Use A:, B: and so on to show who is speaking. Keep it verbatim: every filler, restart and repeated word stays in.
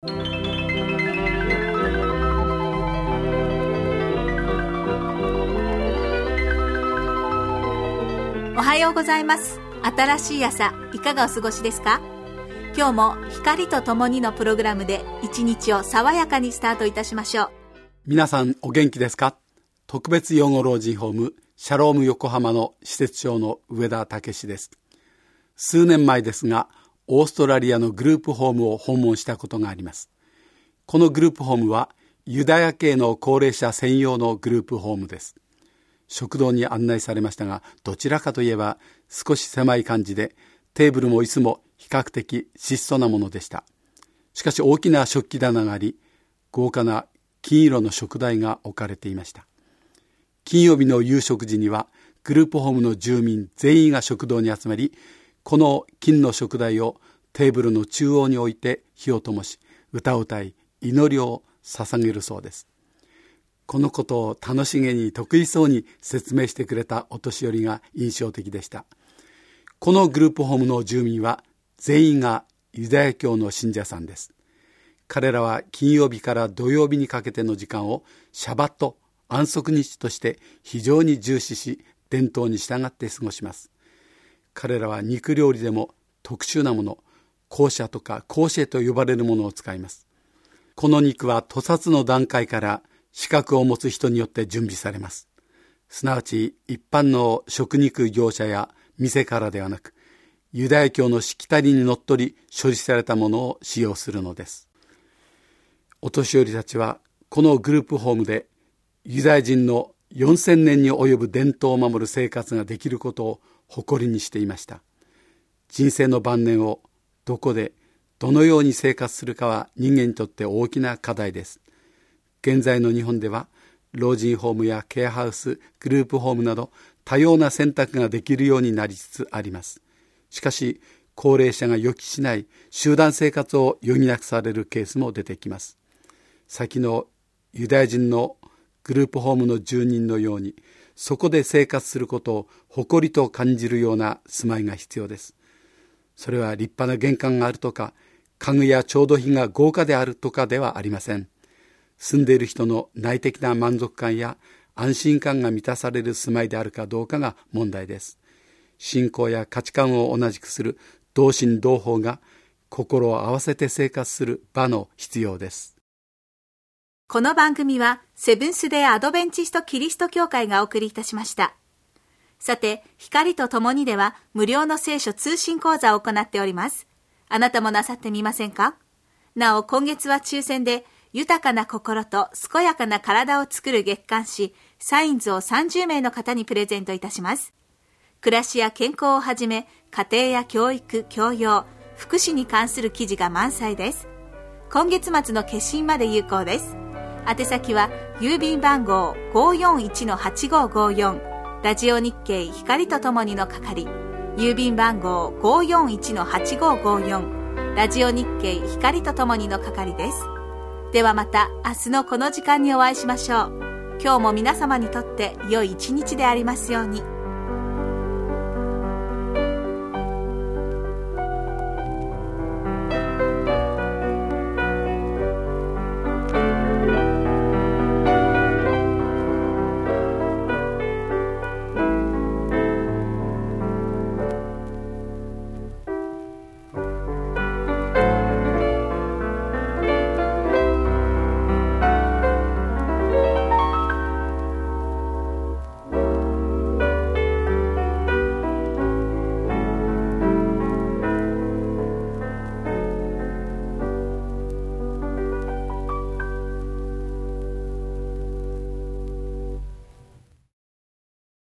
A: おはようございます。新しい朝、いかがお過ごしですか？今日も光とともにのプログラムで一日を爽やかにスタートいたしましょう。
B: 皆さんお元気ですか？特別養護老人ホームシャローム横浜の施設長の上田武史です。数年前ですが、オーストラリアのグループホームを訪問したことがあります。このグループホームはユダヤ系の高齢者専用のグループホームです。食堂に案内されましたが、どちらかといえば少し狭い感じで、テーブルも椅子も比較的質素なものでした。しかし大きな食器棚があり、豪華な金色の食材が置かれていました。金曜日の夕食時にはグループホームの住民全員が食堂に集まり、この金の食材をテーブルの中央に置いて火を灯し、歌を歌い、祈りを捧げるそうです。このことを楽しげに得意そうに説明してくれたお年寄りが印象的でした。このグループホームの住民は全員がユダヤ教の信者さんです。彼らは金曜日から土曜日にかけての時間をシャバット、安息日として非常に重視し、伝統に従って過ごします。彼らは肉料理でも特殊なもの、コーシャとかコーシェと呼ばれるものを使います。この肉は屠殺の段階から資格を持つ人によって準備されます。すなわち一般の食肉業者や店からではなく、ユダヤ教のしきたりにのっとり処理されたものを使用するのです。お年寄りたちはこのグループホームでユダヤ人のよんせんねんに及ぶ伝統を守る生活ができることを誇りにしていました。人生の晩年をどこでどのように生活するかは人間にとって大きな課題です。現在の日本では老人ホームやケアハウス、グループホームなど多様な選択ができるようになりつつあります。しかし高齢者が予期しない集団生活を余儀なくされるケースも出てきます。先のユダヤ人のグループホームの住人のように、そこで生活することを誇りと感じるような住まいが必要です。それは立派な玄関があるとか、家具や調度品が豪華であるとかではありません。住んでいる人の内的な満足感や安心感が満たされる住まいであるかどうかが問題です。信仰や価値観を同じくする同心同胞が心を合わせて生活する場の必要です。
A: この番組はセブンスデーアドベンチストキリスト教会がお送りいたしました。さて、光とともにでは無料の聖書通信講座を行っております。あなたもなさってみませんか？なお、今月は抽選で豊かな心と健やかな体を作る月刊誌サインズをさんじゅうめいの方にプレゼントいたします。暮らしや健康をはじめ、家庭や教育、教養、福祉に関する記事が満載です。今月末の決心まで有効です。宛先は郵便番号 ごーよんいちのはちごーごーよん ラジオ日経光とともにの係、郵便番号 ごーよんいちのはちごーごーよん ラジオ日経光とともにの係です。ではまた明日のこの時間にお会いしましょう。今日も皆様にとって良い一日でありますように。